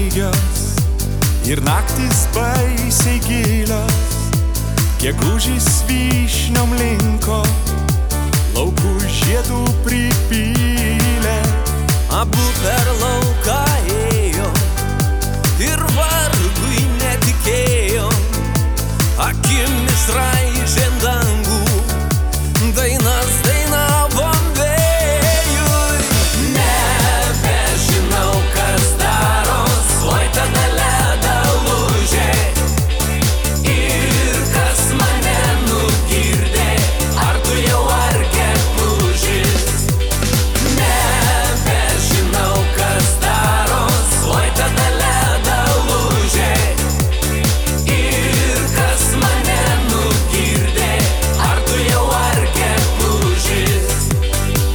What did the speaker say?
lygios ir naktis baisiai gilios, gegužis vyšniom linko, laukų žiedų pripylė. Abu per lauką ėjo,